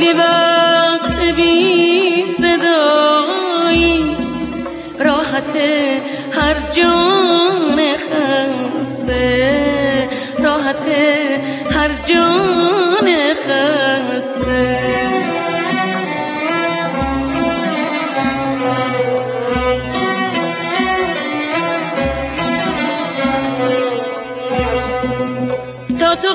خیلی وقت بی صدایی، راحت هر جان خسته، راحت هر جان خسته. تا تو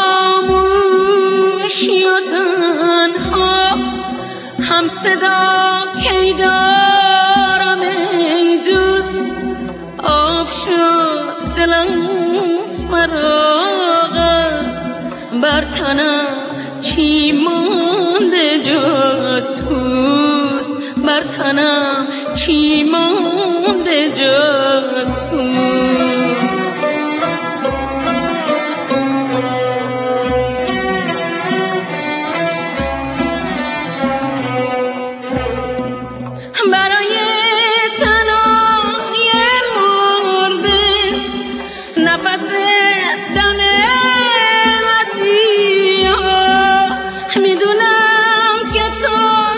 خاموشی و تنها هم صدا کی دارم ای دوست، آب شد دلم از فراغت، بر تنم چی مانده جز پوست، بر تنم چی مانده جز پوست. برای تنهای مرده نفس دم مسیحا، میدونم که تو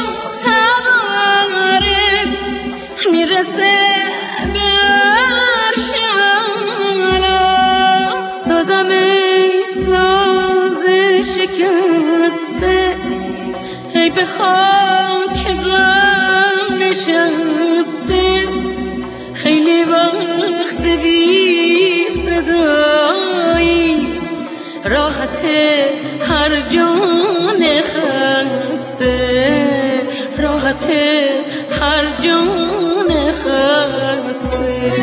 تبارک میرسه به عرش اعلا. سازم ای ساز شکسته، ای به خاک غم نشسته، خیلی وقت بی صدایی، راحت هر جان خسته، راحت هر جان خسته.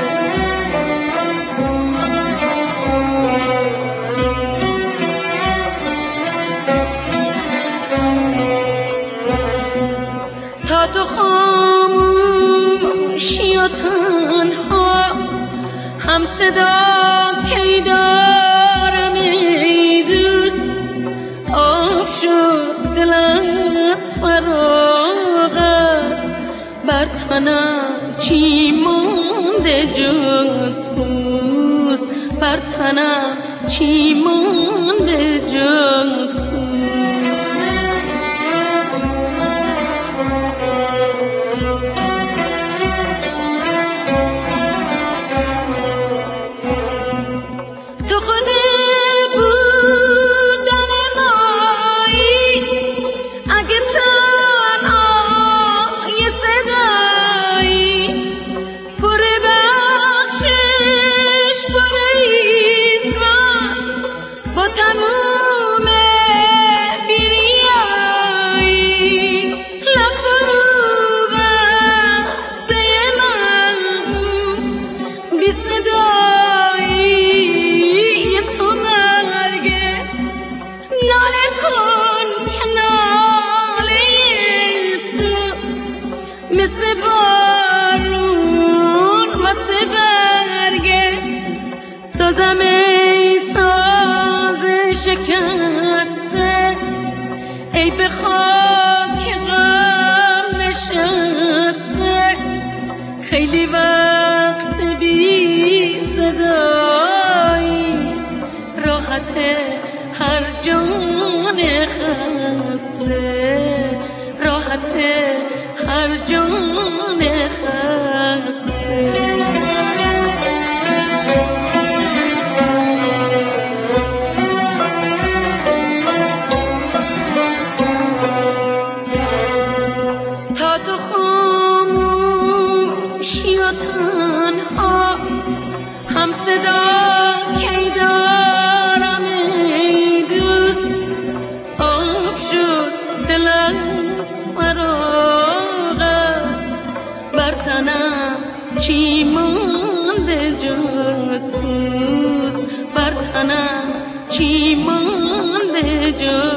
تا تو خاموشی و تنها هم صدا کی دارم ای دوست، آب شد دلم از فراغت، بر تنم چی مانده جز پوست، بر تنم چی مانده جز پوست. مثل بارون واسه برگه، سازم ای ساز شکسته، ای به خاک غم نشسته، خیلی وقت بی صدایی، راحت هر جان خسته، راحت هر جان خسته. تا تو خاموشی و تنها هم صدا کی دارم ای دوست، آب شد دلم از فراغت، بر تنم چی مانده جز پوست، بر تنم چی مانده جز